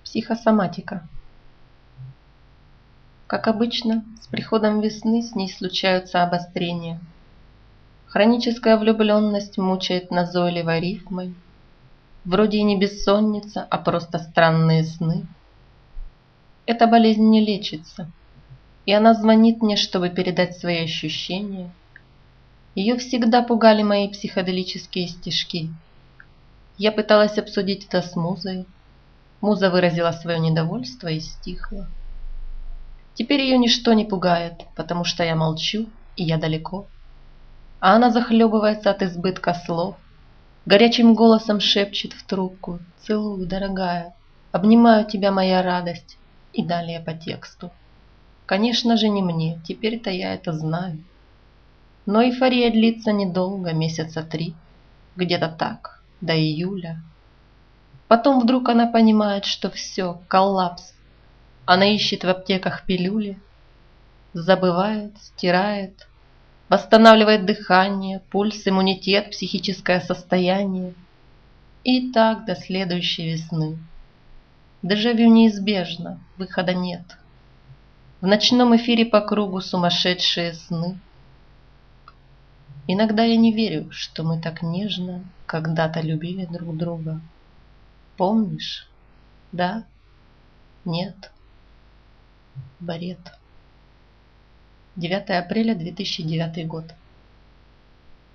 Психосоматика. Как обычно, с приходом весны с ней случаются обострения. Хроническая влюбленность мучает назойливой рифмой. Вроде и не бессонница, а просто странные сны. Эта болезнь не лечится, и она звонит мне, чтобы передать свои ощущения. Ее всегда пугали мои психоделические стишки. Я пыталась обсудить это с музой. Муза выразила свое недовольство и стихла. Теперь ее ничто не пугает, потому что я молчу, и я далеко. А она захлебывается от избытка слов, горячим голосом шепчет в трубку: «Целую, дорогая, обнимаю тебя, моя радость», и далее по тексту. Конечно же, не мне, теперь-то я это знаю. Но эйфория длится недолго, месяца 3, где-то так, до июля. Потом вдруг она понимает, что все, коллапс. Она ищет в аптеках пилюли, забывает, стирает, восстанавливает дыхание, пульс, иммунитет, психическое состояние. И так до следующей весны. Дежавю неизбежно, выхода нет. В ночном эфире по кругу сумасшедшие сны. Иногда я не верю, что мы так нежно когда-то любили друг друга. Помнишь? Да? Нет? Барет. 9 апреля 2009 год.